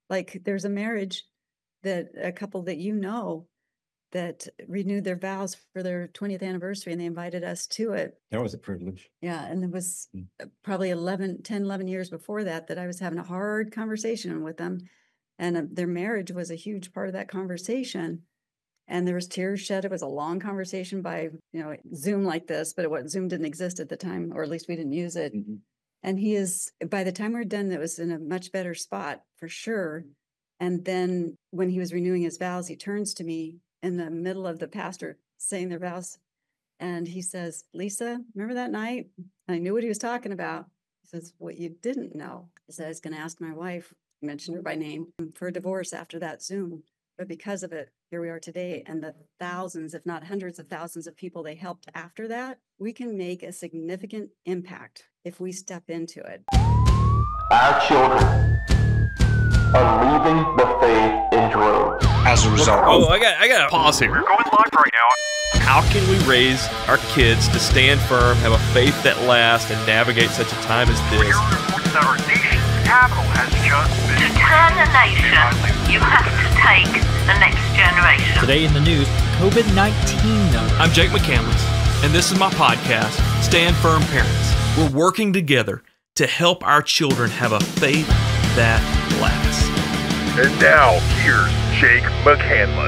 Like there's a marriage that a couple that that renewed their vows for their 20th anniversary, and they invited us to it. That was a privilege. Yeah, and it was probably 11 years before that I was having a hard conversation with them, and their marriage was a huge part of that conversation. And there was tears shed. It was a long conversation by, Zoom like this, but Zoom didn't exist at the time, or at least we didn't use it. And by the time we were done, it was in a much better spot for sure. And then when he was renewing his vows, he turns to me in the middle of the pastor saying their vows. And he says, "Lisa, remember that night?" I knew what he was talking about. He says, "What you didn't know is that I was going to ask my wife," mentioned her by name, "for a divorce after that Zoom. But because of it, here we are today. And the thousands, if not hundreds of thousands of people they helped after that, we can make a significant impact if we step into it." Our children are leaving the faith in droves. As a result. Oh, I got to pause here. We're going live right now. How can we raise our kids to stand firm, have a faith that lasts, and navigate such a time as this? We're reporting that our nation's capital has just been... To turn the nation, you have to take the next generation. Today in the news, COVID-19 numbers. I'm Jake McCandless, and this is my podcast, Stand Firm Parents. We're working together to help our children have a faith that lasts. And now, here's Jake McCandless.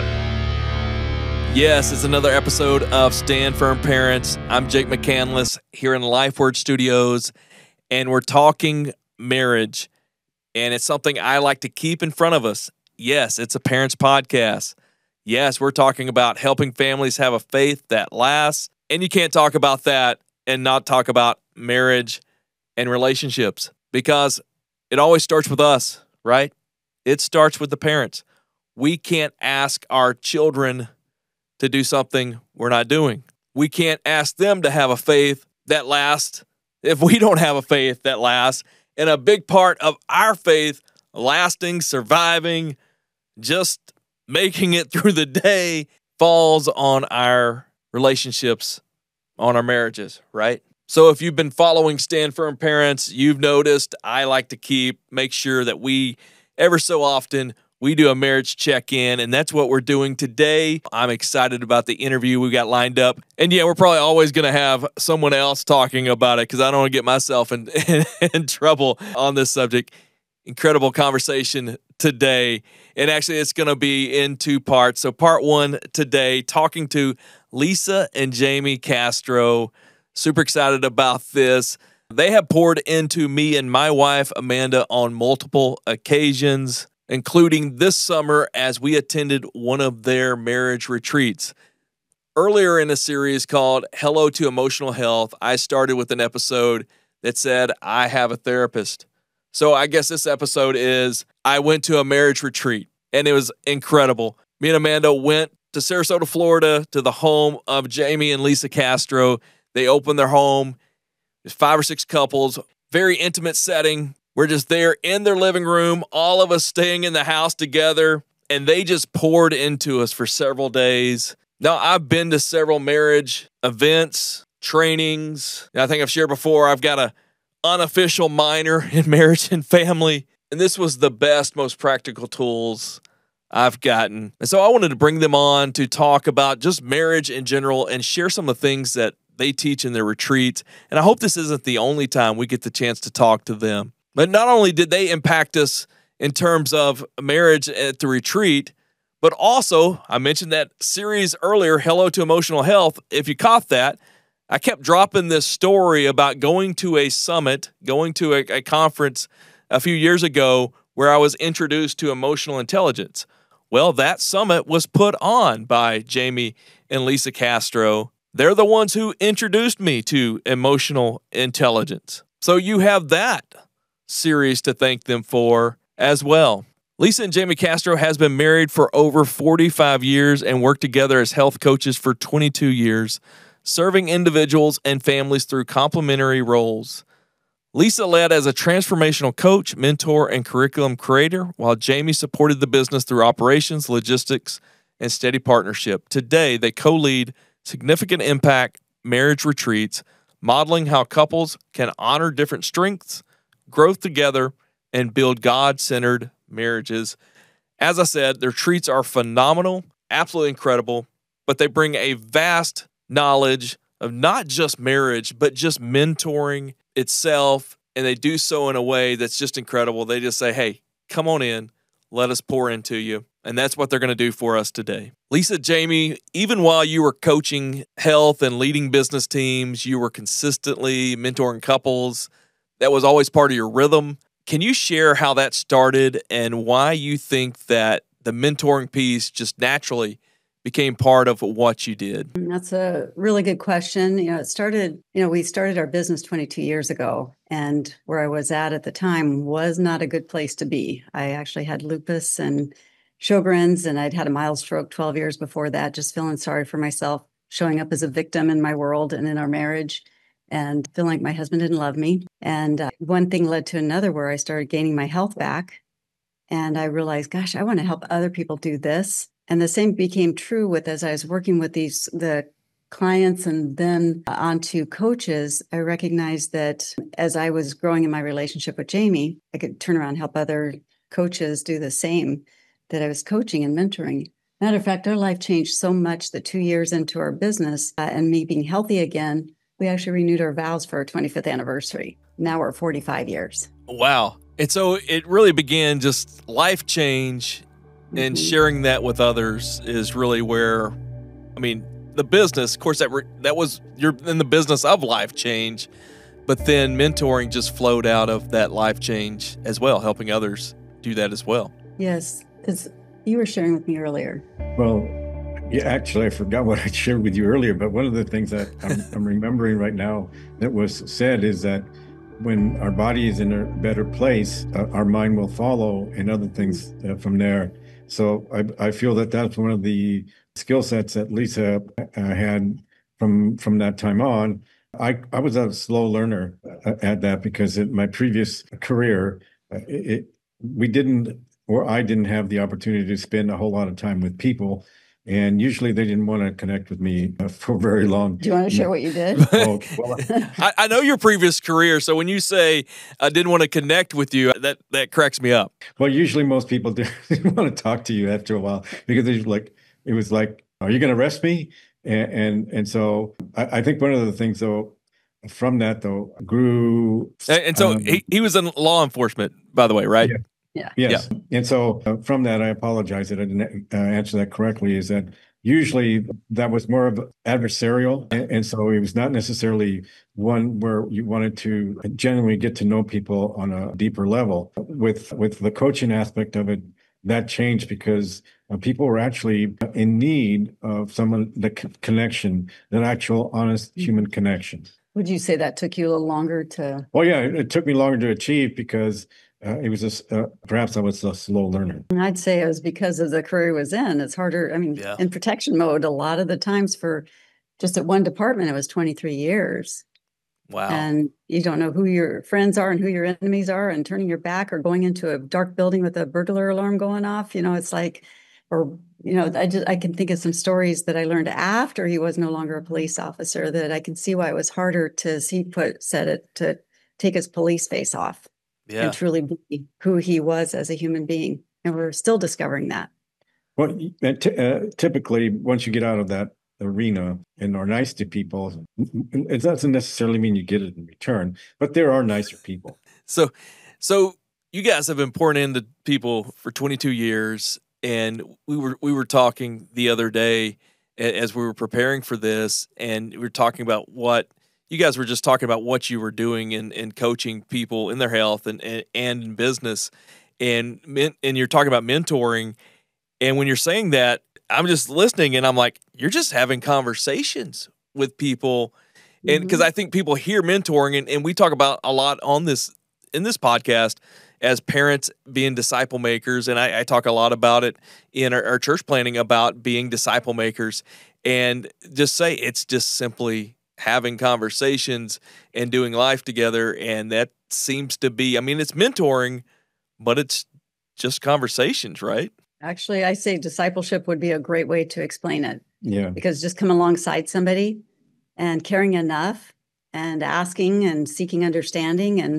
Yes, it's another episode of Stand Firm Parents. I'm Jake McCandless here in LifeWord Studios, and we're talking marriage, and it's something I like to keep in front of us. Yes, it's a parents podcast. Yes, we're talking about helping families have a faith that lasts, and you can't talk about that and not talk about marriage and relationships because it always starts with us, right? It starts with the parents. We can't ask our children to do something we're not doing. We can't ask them to have a faith that lasts if we don't have a faith that lasts. And a big part of our faith lasting, surviving, just making it through the day falls on our relationships, on our marriages, right? So if you've been following Stand Firm Parents, you've noticed I like to make sure that we, ever so often, we do a marriage check-in, and that's what we're doing today. I'm excited about the interview we got lined up. And yeah, we're probably always going to have someone else talking about it because I don't want to get myself in trouble on this subject. Incredible conversation today. And actually, it's going to be in two parts. So part one today, talking to Lisa and Jamie Castro. Super excited about this. They have poured into me and my wife, Amanda, on multiple occasions, including this summer as we attended one of their marriage retreats. Earlier in a series called Hello to Emotional Health, I started with an episode that said, I have a therapist. So I guess this episode is, I went to a marriage retreat, and it was incredible. Me and Amanda went to Sarasota, Florida, to the home of Jamie and Lisa Castro. They opened their home. There's 5 or 6 couples, very intimate setting. We're just there in their living room, all of us staying in the house together, and they just poured into us for several days. Now, I've been to several marriage events, trainings. I think I've shared before, I've got an unofficial minor in marriage and family, and this was the best, most practical tools I've gotten. And so I wanted to bring them on to talk about just marriage in general and share some of the things that they teach in their retreats. And I hope this isn't the only time we get the chance to talk to them. But not only did they impact us in terms of marriage at the retreat, but also, I mentioned that series earlier, Hello to Emotional Health. If you caught that, I kept dropping this story about going to a summit, going to a conference a few years ago where I was introduced to emotional intelligence. Well, that summit was put on by Jamie and Lisa Castro. They're the ones who introduced me to emotional intelligence. So you have that series to thank them for as well. Lisa and Jamie Castro has been married for over 45 years and worked together as health coaches for 22 years, serving individuals and families through complementary roles. Lisa led as a transformational coach, mentor, and curriculum creator, while Jamie supported the business through operations, logistics, and steady partnership. Today, they co-lead Significant Impact marriage retreats, modeling how couples can honor different strengths, growth together, and build God-centered marriages. As I said, their treats are phenomenal, absolutely incredible, but they bring a vast knowledge of not just marriage, but just mentoring itself. And they do so in a way that's just incredible. They just say, hey, come on in, let us pour into you. And that's what they're going to do for us today. Lisa, Jamie, even while you were coaching health and leading business teams, you were consistently mentoring couples. That was always part of your rhythm. Can you share how that started and why you think that the mentoring piece just naturally became part of what you did? That's a really good question. We started our business 22 years ago, and where I was at the time was not a good place to be. I actually had lupus and Sjogren's, and I'd had a mild stroke 12 years before that, just feeling sorry for myself, showing up as a victim in my world and in our marriage, and feeling like my husband didn't love me. And one thing led to another where I started gaining my health back. And I realized, gosh, I want to help other people do this. And the same became true as I was working with the clients and then onto coaches. I recognized that as I was growing in my relationship with Jamie, I could turn around and help other coaches do the same that I was coaching and mentoring. Matter of fact, our life changed so much that 2 years into our business and me being healthy again, we actually renewed our vows for our 25th anniversary. Now we're 45 years. Wow. And so it really began just life change. And sharing that with others is really where, the business, of course, you're in the business of life change, but then mentoring just flowed out of that life change as well, helping others do that as well. Yes, as you were sharing with me earlier. Well, yeah, actually, I forgot what I shared with you earlier, but one of the things that I'm remembering right now that was said is that when our body is in a better place, our mind will follow and other things from there. So I feel that that's one of the skill sets that Lisa had from that time on. I was a slow learner at that because in my previous career, I didn't have the opportunity to spend a whole lot of time with people. And usually they didn't want to connect with me for very long. Do you want to share what you did? Oh, well, I know your previous career, so when you say I didn't want to connect with you, that cracks me up. Well, usually most people didn't want to talk to you after a while because it was like, are you going to arrest me? And so I think one of the things though from that though grew. And so he was in law enforcement, by the way, right? Yeah. Yeah. Yes. Yeah. And so from that, I apologize that I didn't answer that correctly, is that usually that was more of adversarial. And so it was not necessarily one where you wanted to genuinely get to know people on a deeper level. With the coaching aspect of it, that changed because people were actually in need of the connection, that actual honest human connection. Would you say that took you a little longer to? Well, yeah, it took me longer to achieve because it was perhaps I was a slow learner. I'd say it was because of the career I was in. It's harder. In protection mode, a lot of the times for just at one department, it was 23 years. Wow. And you don't know who your friends are and who your enemies are, and turning your back or going into a dark building with a burglar alarm going off. It's like, I can think of some stories that I learned after he was no longer a police officer that I can see why it was harder to to take his police face off. Yeah. And truly be who he was as a human being. And we're still discovering that. Well, typically, once you get out of that arena and are nice to people, it doesn't necessarily mean you get it in return, but there are nicer people. So you guys have been pouring into people for 22 years, and we were talking the other day as we were preparing for this, and we were talking about what you guys were just talking about what you were doing in coaching people in their health and in business, and you're talking about mentoring. And when you're saying that, I'm just listening and I'm like, you're just having conversations with people. And because I think people hear mentoring, and we talk about a lot in this podcast as parents being disciple makers. And I talk a lot about it in our church planning about being disciple makers, and just say it's just simply having conversations and doing life together. And that seems to be, it's mentoring, but it's just conversations, right? Actually, I say discipleship would be a great way to explain it. Yeah. Because just come alongside somebody and caring enough and asking and seeking understanding and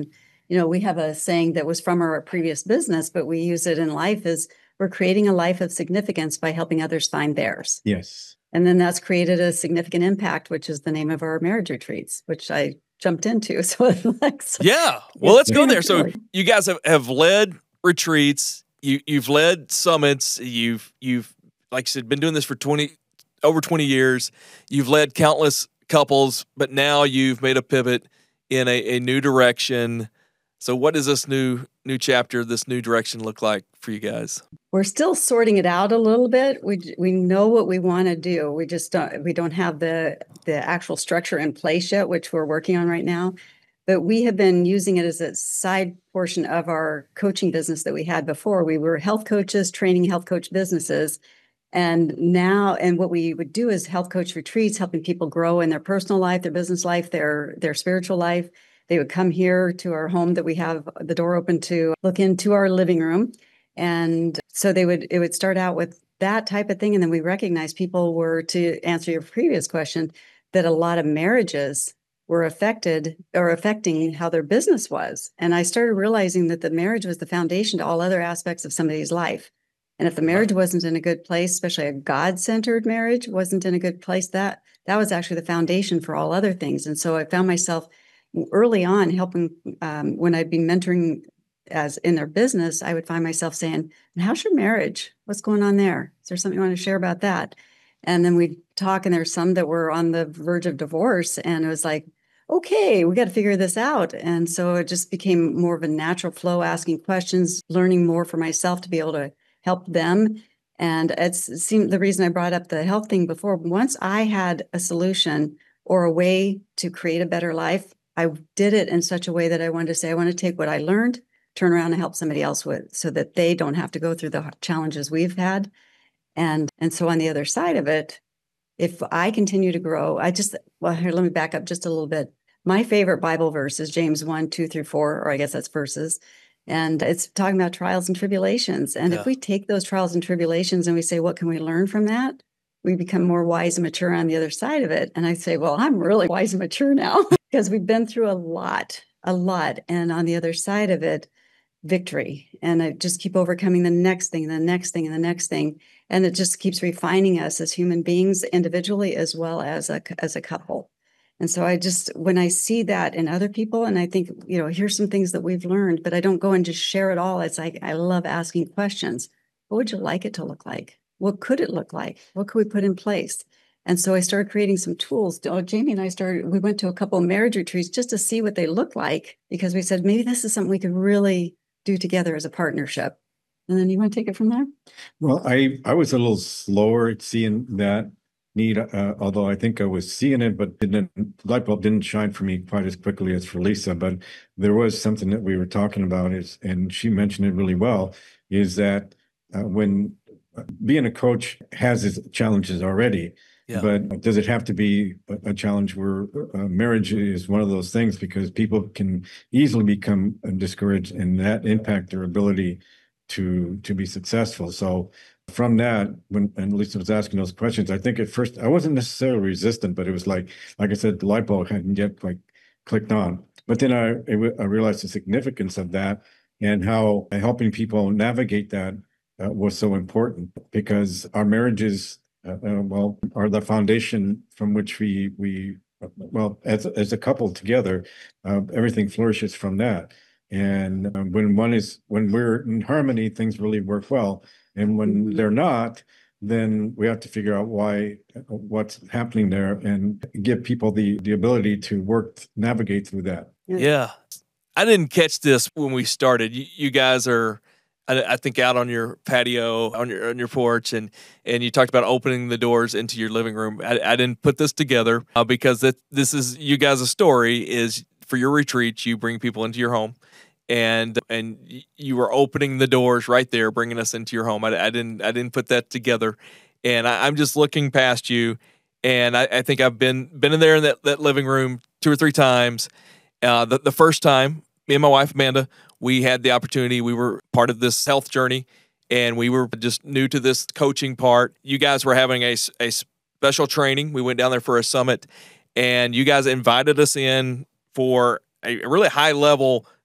we have a saying that was from our previous business, but we use it in life is we're creating a life of significance by helping others find theirs. Yes. And then that's created a significant impact, which is the name of our marriage retreats, which I jumped into. So yeah, well, let's go there. So you guys have led retreats, you've led summits, you've like I said, been doing this for over 20 years. You've led countless couples, but now you've made a pivot in a new direction. So what does this new chapter, this new direction look like for you guys? We're still sorting it out a little bit. We know what we want to do. We just don't have the actual structure in place yet, which we're working on right now. But we have been using it as a side portion of our coaching business that we had before. We were health coaches, training health coach businesses. And what we would do is health coach retreats, helping people grow in their personal life, their business life, their spiritual life. They would come here to our home that we have the door open to look into our living room. And so it would start out with that type of thing. And then we recognize people were, to answer your previous question, that a lot of marriages were affected or affecting how their business was. And I started realizing that the marriage was the foundation to all other aspects of somebody's life. And if the marriage wasn't in a good place, especially a God-centered marriage wasn't in a good place, that was actually the foundation for all other things. And so I found myself early on helping when I'd be mentoring as in their business, I would find myself saying, how's your marriage? What's going on there? Is there something you want to share about that? And then we'd talk, and there's some that were on the verge of divorce. And it was like, okay, we got to figure this out. And so it just became more of a natural flow, asking questions, learning more for myself to be able to help them. And it seemed the reason I brought up the health thing before, once I had a solution or a way to create a better life, I did it in such a way that I wanted to say, I want to take what I learned, turn around and help somebody else with, so that they don't have to go through the challenges we've had. And so on the other side of it, if I continue to grow, here, let me back up just a little bit. My favorite Bible verse is James 1:2-4, or I guess that's verses. And it's talking about trials and tribulations. And if we take those trials and tribulations and we say, what can we learn from that? We become more wise and mature on the other side of it. And I say, well, I'm really wise and mature now because we've been through a lot. And on the other side of it, victory. And I just keep overcoming the next thing, the next thing, and the next thing. And it just keeps refining us as human beings individually as well as a couple. And so when I see that in other people, and I think, here's some things that we've learned, but I don't go and just share it all. It's like, I love asking questions. What would you like it to look like? What could it look like? What could we put in place? And so I started creating some tools. Jamie and I we went to a couple of marriage retreats just to see what they look like, because we said, maybe this is something we could really do together as a partnership. And then you want to take it from there? Well, I was a little slower at seeing that need, although I think I was seeing it, but the light bulb didn't shine for me quite as quickly as for Lisa. But there was something that we were talking about, and she mentioned it really well, is that when being a coach has its challenges already, but does it have to be a challenge where marriage is one of those things, because people can easily become discouraged, and that impact their ability to be successful. So from that, when Lisa was asking those questions, I think at first I wasn't necessarily resistant, but it was like I said, the light bulb hadn't yet clicked on. But then I realized the significance of that and how helping people navigate that was so important, because our marriages, are the foundation from which we as a couple together, everything flourishes from that. And when we're in harmony, things really work well. And when they're not, then we have to figure out what's happening there, and give people the ability to navigate through that. Yeah. I didn't catch this when we started. You guys are, I think, out on your patio, on your porch, and you talked about opening the doors into your living room. I didn't put this together because this is you guys' story is for your retreats. You bring people into your home, and you were opening the doors right there, bringing us into your home. I didn't put that together, and I'm just looking past you, and I think I've been in there in that living room 2 or 3 times. The first time, me and my wife Amanda, we had the opportunity. We were part of this health journey, and we were just new to this coaching part. You guys were having a special training. We went down there for a summit, and you guys invited us in for a really high-level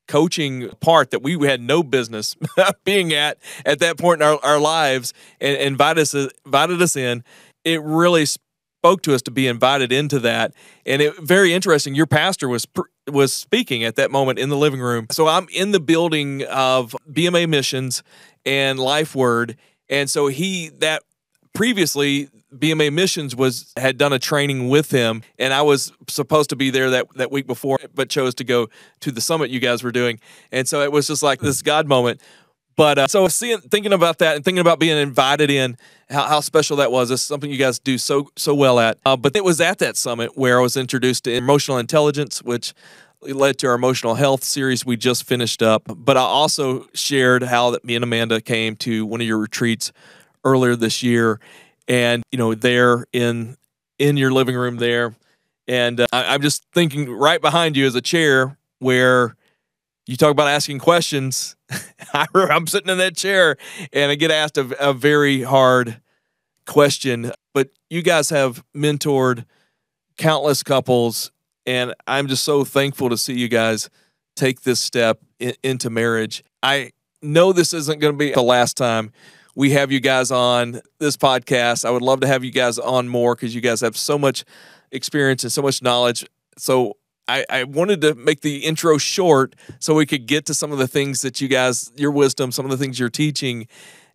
coaching part that we had no business being at that point in our lives, and invited us in. It really spoke to us to be invited into that. And it very interesting. Your pastor was speaking at that moment in the living room. So I'm in the building of BMA Missions and Life Word. And so that previously BMA Missions had done a training with him, and I was supposed to be there that week before, but chose to go to the summit you guys were doing. And so it was just like this God moment. But so thinking about that and thinking about being invited in, how special that was. It's something you guys do so well at. But it was at that summit where I was introduced to emotional intelligence, which led to our emotional health series we just finished up. But I also shared how that me and Amanda came to one of your retreats earlier this year, and there in your living room there, and I'm just thinking right behind you is a chair where you talk about asking questions. I'm sitting in that chair and I get asked a very hard question, but you guys have mentored countless couples, and I'm just so thankful to see you guys take this step into marriage. I know this isn't going to be the last time we have you guys on this podcast. I would love to have you guys on more because you guys have so much experience and so much knowledge. So I wanted to make the intro short so we could get to some of the things that you guys, your wisdom, some of the things you're teaching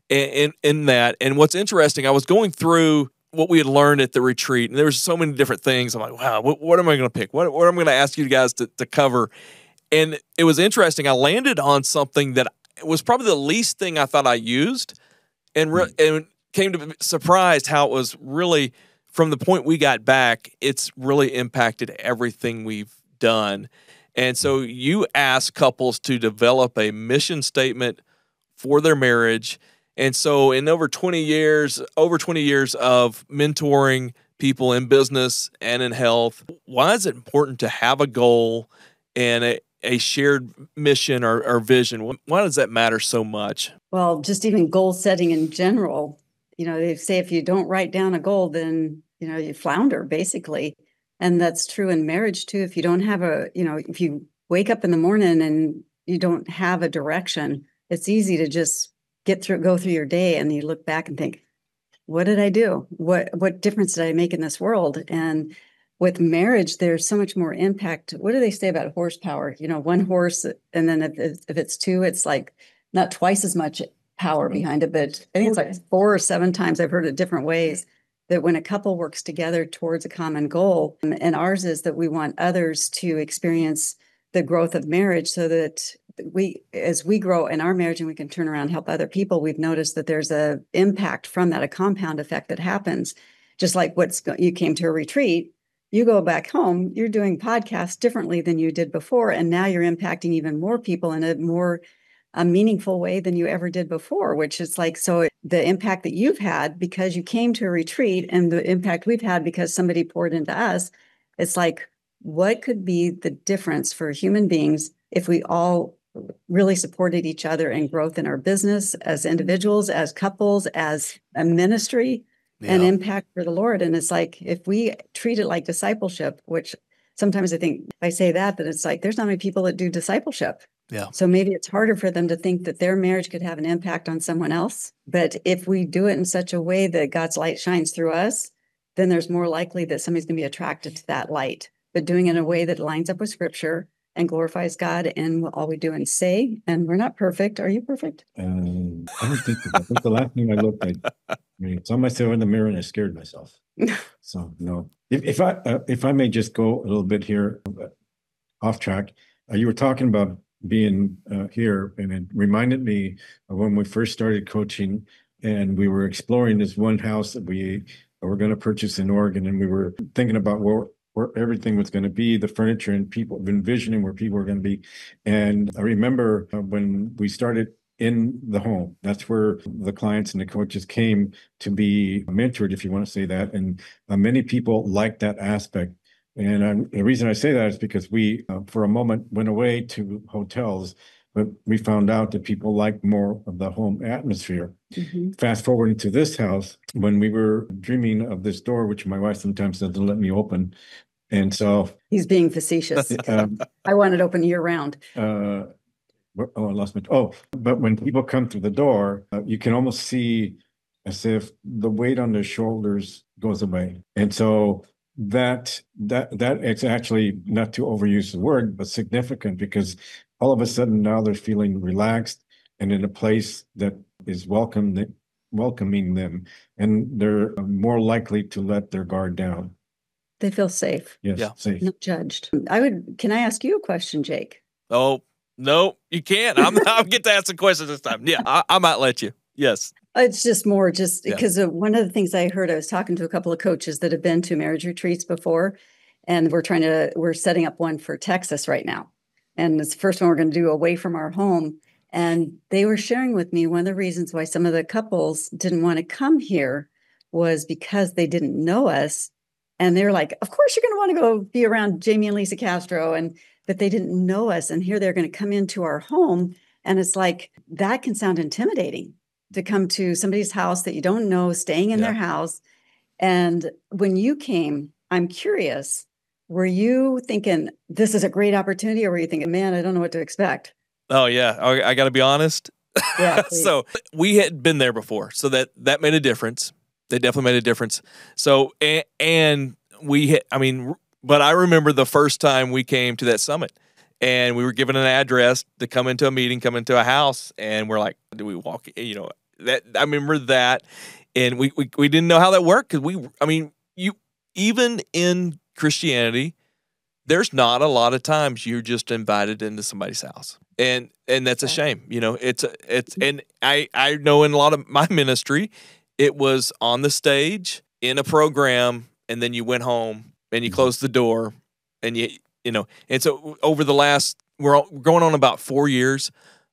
in that. And what's interesting, I was going through what we had learned at the retreat, and there was so many different things. I'm like, wow, what am I going to pick? What am I going to ask you guys to cover? And it was interesting. I landed on something that was probably the least thing I thought I used, and came to be surprised how it was really, from the point we got back, it's really impacted everything we've done. And so you ask couples to develop a mission statement for their marriage. And so in over 20 years of mentoring people in business and in health, why is it important to have a goal and a shared mission or vision? Why does that matter so much? Well, just even goal setting in general, they say if you don't write down a goal, then, you flounder basically. And that's true in marriage too. If you don't have if you wake up in the morning and you don't have a direction, it's easy to just go through your day and you look back and think, what did I do? What difference did I make in this world? And with marriage, there's so much more impact. What do they say about horsepower? One horse, and then if it's two, it's like not twice as much power behind it, but I think it's like 4 or 7 times. I've heard it different ways, that when a couple works together towards a common goal, and ours is that we want others to experience the growth of marriage so that as we grow in our marriage and we can turn around and help other people, we've noticed that there's a impact from that, a compound effect that happens. Just like you came to a retreat, you go back home, you're doing podcasts differently than you did before. And now you're impacting even more people in a meaningful way than you ever did before, which is like, so the impact that you've had because you came to a retreat and the impact we've had because somebody poured into us, it's like, what could be the difference for human beings if we all really supported each other in growth in our business as individuals, as couples, as a ministry, and impact for the Lord? And it's like, if we treat it like discipleship, which sometimes I think I say that it's like, there's not many people that do discipleship. Yeah. So maybe it's harder for them to think that their marriage could have an impact on someone else. But if we do it in such a way that God's light shines through us, then there's more likely that somebody's going to be attracted to that light. But doing it in a way that lines up with Scripture and glorifies God and all we do and say. And we're not perfect. Are you perfect? I don't think so. I think the last time I looked, I saw myself in the mirror and I scared myself. So no. If I may just go a little bit here off track, you were talking about being here, and it reminded me of when we first started coaching, and we were exploring this one house that we were going to purchase in Oregon, and we were thinking about where everything was going to be, the furniture, and people envisioning where people were going to be. And I remember when we started in the home, that's where the clients and the coaches came to be mentored, if you want to say that. And many people liked that aspect. And the reason I say that is because we, for a moment, went away to hotels, but we found out that people like more of the home atmosphere. Mm-hmm. Fast forward into this house, when we were dreaming of this door, which my wife sometimes doesn't let me open. And so he's being facetious. I want it open year round. Oh, I lost my. Oh, but when people come through the door, you can almost see as if the weight on their shoulders goes away, and so that is actually, not to overuse the word, but significant, because all of a sudden now they're feeling relaxed and in a place that is welcoming them, and they're more likely to let their guard down. They feel safe, Yes, Yeah. safe. not judged. Can I ask you a question, Jake? Oh, no, you can't. I'll get to ask the question this time. Yeah, I might let you. Yes. It's just more Yeah. because one of the things I heard, I was talking to a couple of coaches that have been to marriage retreats before, and we're setting up one for Texas right now. And it's the first one we're going to do away from our home. And they were sharing with me one of the reasons why some of the couples didn't want to come here was because they didn't know us. And they're like, of course you're going to want to go be around Jamie and Lisa Castro. But they didn't know us. And here they're going to come into our home. And it's like, that can sound intimidating to come to somebody's house that you don't know, staying in Yeah. their house. And when you came, I'm curious, were you thinking this is a great opportunity, or were you thinking, man, I don't know what to expect? Oh, yeah. I got to be honest. Yeah. please. So we had been there before, so that made a difference. They definitely made a difference. So and we hit. I mean, but I remember the first time we came to that summit, and we were given an address to come into a meeting, come into a house, and we're like, do we walk? You know, that I remember that, and we didn't know how that worked because you even in Christianity, there's not a lot of times you're just invited into somebody's house. And that's a shame. You know, it's and I know in a lot of my ministry, it was on the stage in a program, and then you went home and you closed the door, and you know, and so over the last, we're going on about 4 years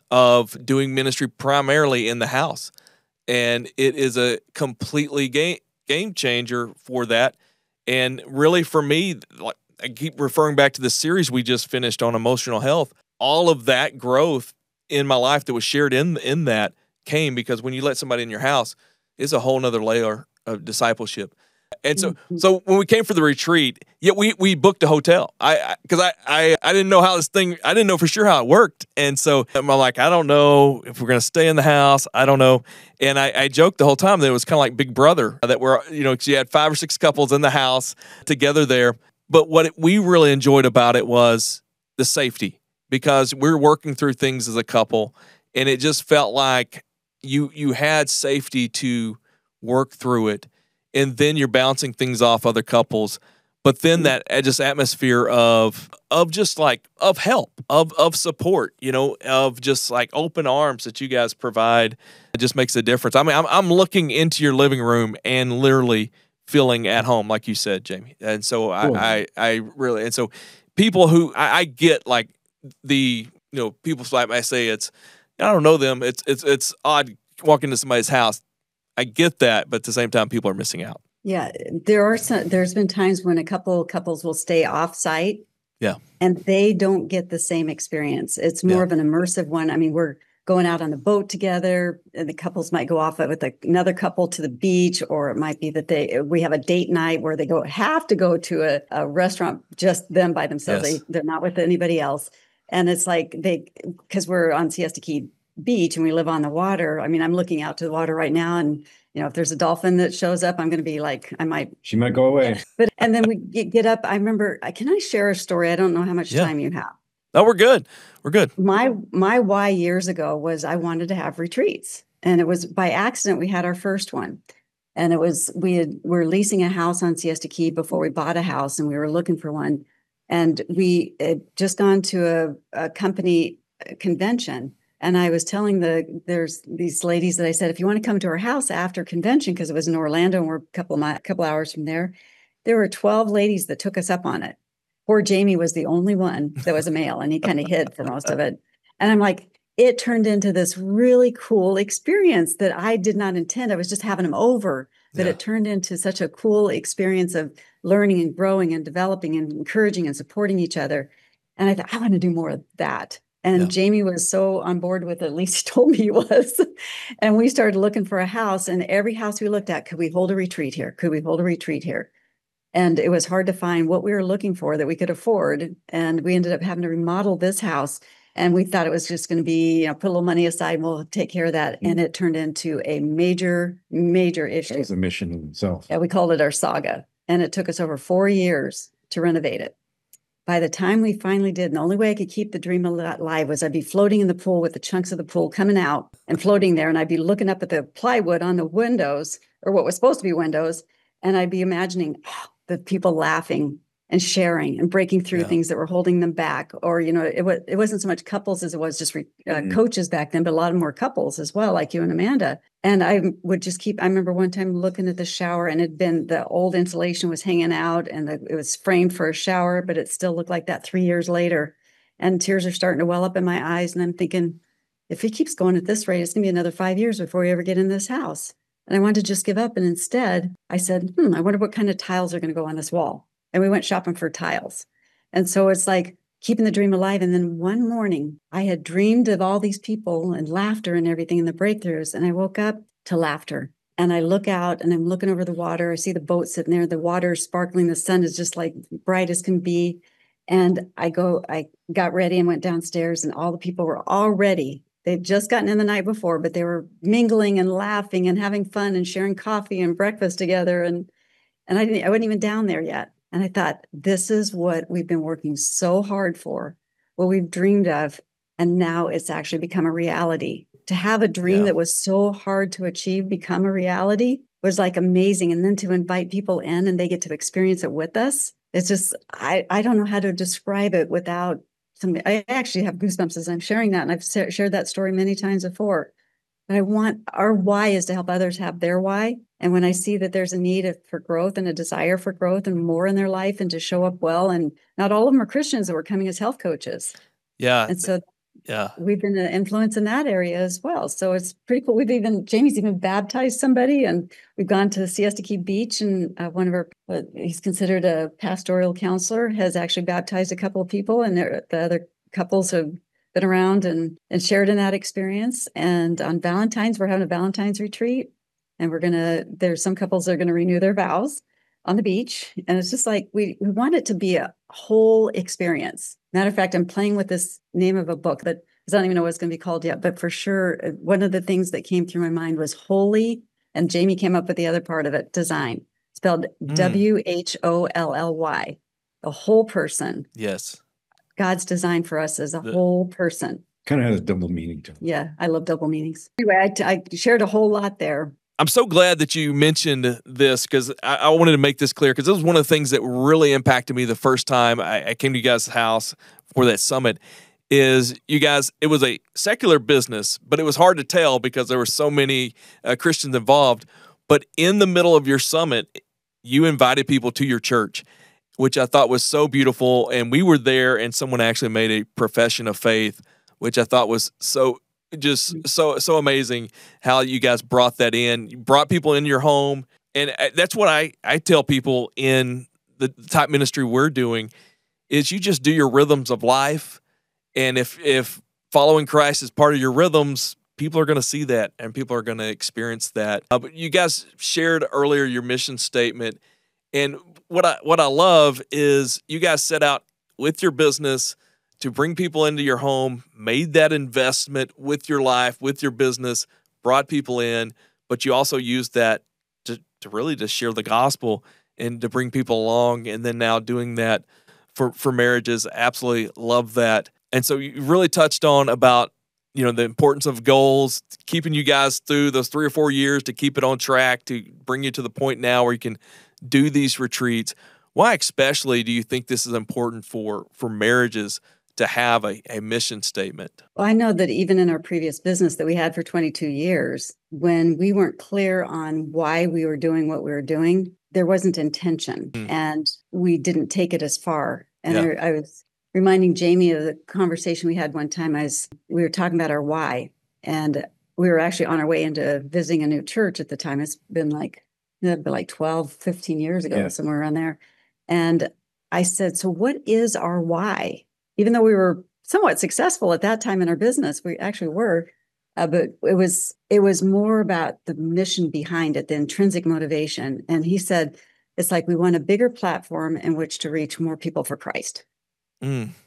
of doing ministry primarily in the house. And it is a completely game changer for that. And really for me, like I keep referring back to the series we just finished on emotional health. All of that growth in my life that was shared in that came because when you let somebody in your house, it's a whole nother layer of discipleship. And so when we came for the retreat, we booked a hotel. I didn't know how I didn't know for sure how it worked. And so I'm like, I don't know if we're going to stay in the house. I don't know. And I joked the whole time that it was kind of like Big Brother, that we're, you know, 'cause you had 5 or 6 couples in the house together there. But what we really enjoyed about it was the safety, because we're working through things as a couple, and it just felt like you had safety to work through it. And then you're bouncing things off other couples, but then that just atmosphere of just like of help, of support, you know, of just like open arms that you guys provide, it just makes a difference. I mean, I'm looking into your living room and literally feeling at home, like you said, Jamie. And so Cool. I really, and so people who I get like the, you know, people like I say I don't know them. It's odd walking into somebody's house. I get that, but at the same time, people are missing out. Yeah, there's been times when a couples will stay off site. Yeah. And they don't get the same experience. It's more of an immersive one. I mean, we're going out on the boat together, and the couples might go off with another couple to the beach, or it might be that we have a date night where they have to go to a restaurant, just them by themselves. Yes. They're not with anybody else. And it's like because we're on Siesta Key Beach and we live on the water. I mean, I'm looking out to the water right now, and you know, if there's a dolphin that shows up, I'm going to be like, She might go away. But and then we get up. I remember. Can I share a story? I don't know how much time you have. No, we're good. We're good. My why years ago was I wanted to have retreats, and it was by accident we had our first one, and it was we're leasing a house on Siesta Key before we bought a house, and we were looking for one, and we had just gone to a company convention. And I was telling there's these ladies that I said, if you want to come to our house after convention, because it was in Orlando and we're a couple hours from there were 12 ladies that took us up on it. Poor Jamie was the only one that was a male, and he kind of hid for most of it. And I'm like, it turned into this really cool experience that I did not intend. I was just having them over, but it turned into such a cool experience of learning and growing and developing and encouraging and supporting each other. And I thought, I want to do more of that. And Jamie was so on board with it, at least he told me he was. And we started looking for a house, and every house we looked at, could we hold a retreat here? Could we hold a retreat here? And it was hard to find what we were looking for that we could afford. And we ended up having to remodel this house. And we thought it was just going to be, put a little money aside and we'll take care of that. And it turned into a major, major It issue. was a mission in itself. Yeah, we called it our saga. And it took us over 4 years to renovate it. By the time we finally did, and the only way I could keep the dream alive was I'd be floating in the pool with the chunks of the pool coming out and floating there. And I'd be looking up at the plywood on the windows, or what was supposed to be windows. And I'd be imagining the people laughing and sharing and breaking through things that were holding them back. Or, it wasn't so much couples as it was just coaches back then, but a lot of more couples as well, like you and Amanda. And I would just I remember one time looking at the shower, and the old insulation was hanging out, and it was framed for a shower, but it still looked like that 3 years later. And tears are starting to well up in my eyes. And I'm thinking, if it keeps going at this rate, it's going to be another 5 years before we ever get in this house. And I wanted to just give up. And instead I said, I wonder what kind of tiles are going to go on this wall. And we went shopping for tiles. And so it's like keeping the dream alive. And then one morning I had dreamed of all these people and laughter and everything and the breakthroughs. And I woke up to laughter. And I look out and I'm looking over the water. I see the boat sitting there. The water is sparkling. The sun is just like bright as can be. And I got ready and went downstairs, and all the people were already, they'd just gotten in the night before, but they were mingling and laughing and having fun and sharing coffee and breakfast together. And I wasn't even down there yet. And I thought, this is what we've been working so hard for, what we've dreamed of. And now it's actually become a reality. To have a dream that was so hard to achieve become a reality was like amazing. And then to invite people in and they get to experience it with us. It's just, I don't know how to describe it without something. I actually have goosebumps as I'm sharing that. And I've shared that story many times before. But our why is to help others have their why. And when I see that there's a need for growth and a desire for growth and more in their life and to show up well, and not all of them are Christians that were coming as health coaches. Yeah. And so we've been an influence in that area as well. So it's pretty cool. Jamie's even baptized somebody, and we've gone to Siesta Key Beach, and one of our, he's considered a pastoral counselor, has actually baptized a couple of people, and the other couples have been around and shared in that experience. And on Valentine's, we're having a Valentine's retreat, and there's some couples that are going to renew their vows on the beach. And it's just like, we want it to be a whole experience. Matter of fact, I'm playing with this name of a book that I don't even know what it's going to be called yet, but for sure, one of the things that came through my mind was holy. And Jamie came up with the other part of it, design, spelled WHOLLY, the whole person. Yes. God's design for us as a whole person. Kind of has a double meaning to it. Yeah, I love double meanings. Anyway, I shared a whole lot there. I'm so glad that you mentioned this, because I wanted to make this clear, because this was one of the things that really impacted me the first time I came to you guys' house for that summit. Is you guys, it was a secular business, but it was hard to tell because there were so many Christians involved. But in the middle of your summit, you invited people to your church, which I thought was so beautiful. And we were there, and someone actually made a profession of faith, which I thought was so amazing how you guys brought that in. You brought people in your home. And that's what I tell people in the type ministry we're doing, is you just do your rhythms of life. And if following Christ is part of your rhythms, people are going to see that and people are going to experience that. But you guys shared earlier your mission statement. And what I love is you guys set out with your business to bring people into your home, made that investment with your life, with your business, brought people in, but you also used that to really just share the gospel and to bring people along. And then now doing that for marriages. Absolutely love that. And so you really touched on about, the importance of goals, keeping you guys through those 3 or 4 years to keep it on track, to bring you to the point now where you can do these retreats. Why especially do you think this is important for marriages to have a mission statement? Well, I know that even in our previous business that we had for 22 years, when we weren't clear on why we were doing what we were doing, there wasn't intention, and we didn't take it as far. And I was reminding Jamie of the conversation we had one time. We were talking about our why, and we were actually on our way into visiting a new church at the time. It's been like 12, 15 years ago, somewhere around there. And I said, so what is our why? Even though we were somewhat successful at that time in our business, we actually were, but it was more about the mission behind it, the intrinsic motivation. And he said, it's like we want a bigger platform in which to reach more people for Christ.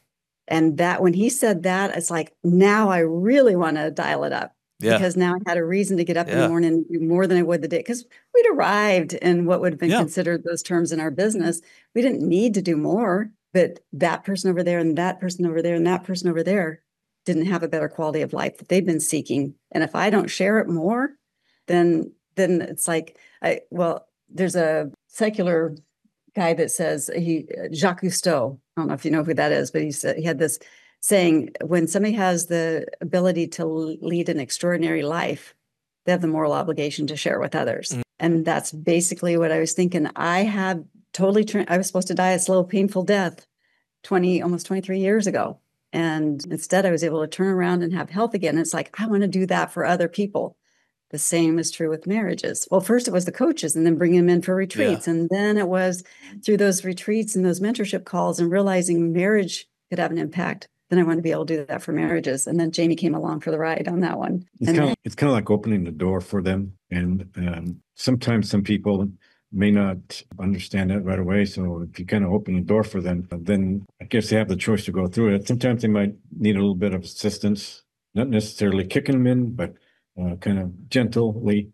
And that when he said that, it's like, now I really want to dial it up. Yeah. Because now I had a reason to get up in Yeah. the morning and do more than I would the day. Because we'd arrived in what would have been Yeah. considered those terms in our business. We didn't need to do more, but that person over there and that person over there and that person over there didn't have a better quality of life that they've been seeking. And if I don't share it more, then it's like, there's a secular guy that says Jacques Cousteau. I don't know if you know who that is, but he said he had this saying, when somebody has the ability to lead an extraordinary life, they have the moral obligation to share with others. And that's basically what I was thinking. I had totally, I was supposed to die a slow, painful death almost 23 years ago. And instead I was able to turn around and have health again. It's like, I want to do that for other people. The same is true with marriages. Well, first it was the coaches and then bringing them in for retreats. Yeah. And then it was through those retreats and those mentorship calls and realizing marriage could have an impact. Then I want to be able to do that for marriages. And then Jamie came along for the ride on that one. It's kind of like opening the door for them. And sometimes some people may not understand that right away. So if you kind of open the door for them, then I guess they have the choice to go through it. Sometimes they might need a little bit of assistance, not necessarily kicking them in, but kind of gently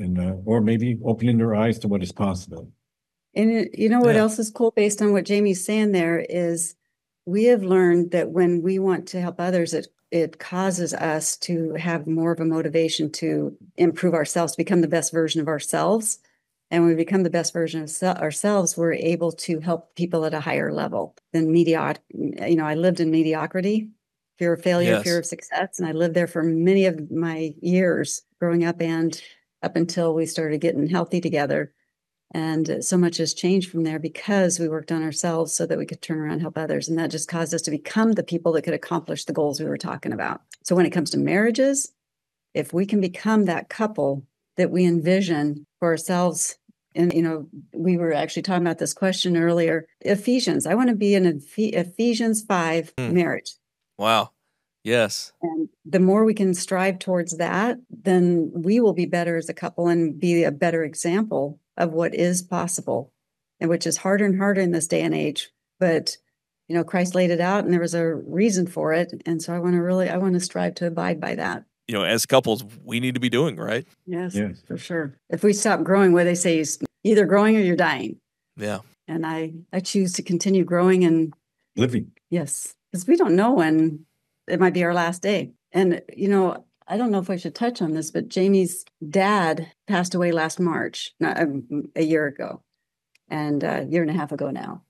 or maybe opening their eyes to what is possible. And you know what else is cool based on what Jamie's saying there is we have learned that when we want to help others, it causes us to have more of a motivation to improve ourselves, to become the best version of ourselves. And when we become the best version of ourselves, we're able to help people at a higher level than mediocrity. You know, I lived in mediocrity, fear of failure, Yes. fear of success. And I lived there for many of my years growing up and up until we started getting healthy together. And so much has changed from there because we worked on ourselves so that we could turn around and help others. And that just caused us to become the people that could accomplish the goals we were talking about. So when it comes to marriages, if we can become that couple that we envision for ourselves, and, you know, we were actually talking about this question earlier, Ephesians, I want to be in Ephesians 5 marriage. Wow. Yes. And the more we can strive towards that, then we will be better as a couple and be a better example of what is possible, and which is harder and harder in this day and age. But, you know, Christ laid it out and there was a reason for it. And so I want to strive to abide by that. You know, as couples, we need to be doing, right? Yes, Yes. for sure. If we stop growing, what they say is either growing or you're dying. Yeah. And I choose to continue growing and Living. yes, because we don't know when it might be our last day. And, you know, I don't know if I should touch on this, but Jamie's dad passed away last March, a year ago, and a year and a half ago now.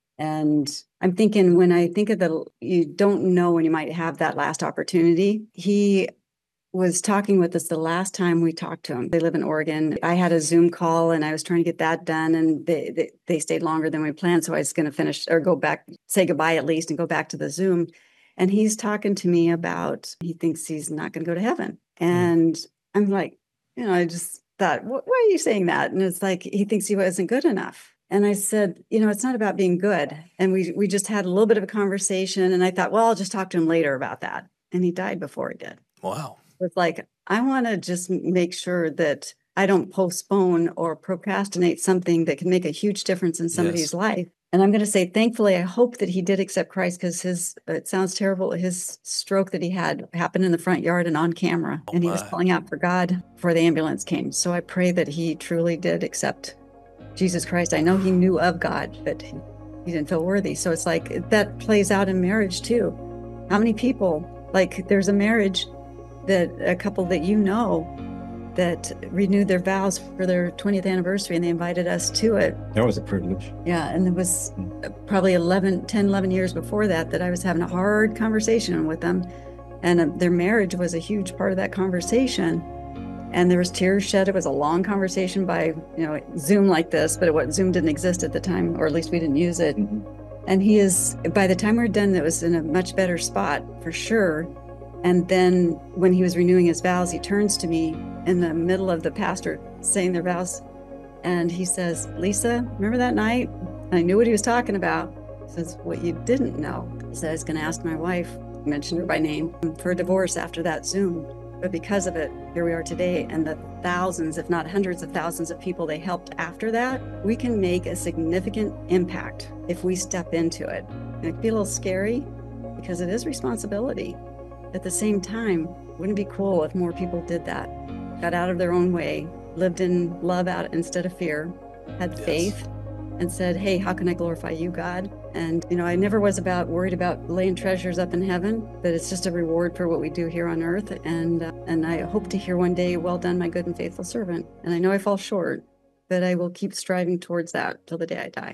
And I'm thinking, when I think of you don't know when you might have that last opportunity. He was talking with us the last time we talked to him. They live in Oregon. I had a Zoom call and I was trying to get that done, and they stayed longer than we planned. So I was going to finish or go back, say goodbye at least, and go back to the Zoom. And he's talking to me about, he thinks he's not going to go to heaven. And I'm like, you know, I just thought, why are you saying that? And it's like, he thinks he wasn't good enough. And I said, you know, it's not about being good. And we just had a little bit of a conversation. And I thought, well, I'll just talk to him later about that. And he died before he did. Wow. It's like, I want to just make sure that I don't postpone or procrastinate something that can make a huge difference in somebody's life. And I'm going to say, thankfully, I hope that he did accept Christ, because it sounds terrible, his stroke that he had happened in the front yard and on camera. And he was calling out for God before the ambulance came. So I pray that he truly did accept Jesus Christ. I know he knew of God, but he didn't feel worthy. So it's like that plays out in marriage too. How many people, like there's a marriage that a couple that you know that renewed their vows for their 20th anniversary, and they invited us to it. That was a privilege. Yeah, and it was probably 10, 11 years before that I was having a hard conversation with them, and their marriage was a huge part of that conversation. And there was tears shed. It was a long conversation by, you know, Zoom like this, but Zoom didn't exist at the time, or at least we didn't use it. And by the time we were done, it was in a much better spot for sure. And then when he was renewing his vows, he turns to me in the middle of the pastor saying their vows. And he says, Lisa, remember that night? I knew what he was talking about. He says, what you didn't know is that I was going to ask my wife, mentioned her by name, for a divorce after that Zoom. But because of it, here we are today. And the thousands, if not hundreds of thousands of people they helped after that, we can make a significant impact if we step into it. And it can be a little scary, because it is responsibility. At the same time, wouldn't it be cool if more people did that? Got out of their own way, lived in love out instead of fear, had faith, and said, hey, how can I glorify you, God? And, I never was worried about laying treasures up in heaven, but it's just a reward for what we do here on earth. And I hope to hear one day, well done, my good and faithful servant. And I know I fall short, but I will keep striving towards that till the day I die.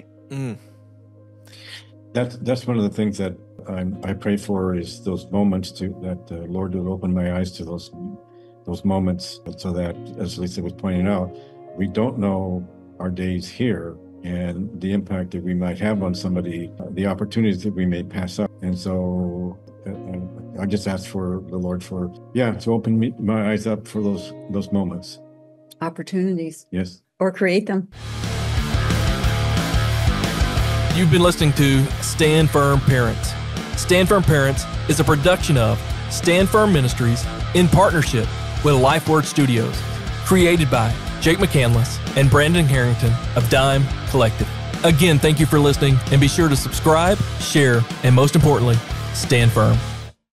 That's one of the things that I pray for, is those moments that the Lord will open my eyes to those moments, so that, as Lisa was pointing out, we don't know our days here and the impact that we might have on somebody, the opportunities that we may pass up. And so I just ask for the Lord to open my eyes up for those moments. Opportunities. Yes. Or create them. You've been listening to Stand Firm Parents. Stand Firm Parents is a production of Stand Firm Ministries in partnership with LifeWord Studios, created by Jake McCandless and Brandon Harrington of Dime Collective. Again, thank you for listening, and be sure to subscribe, share, and most importantly, stand firm.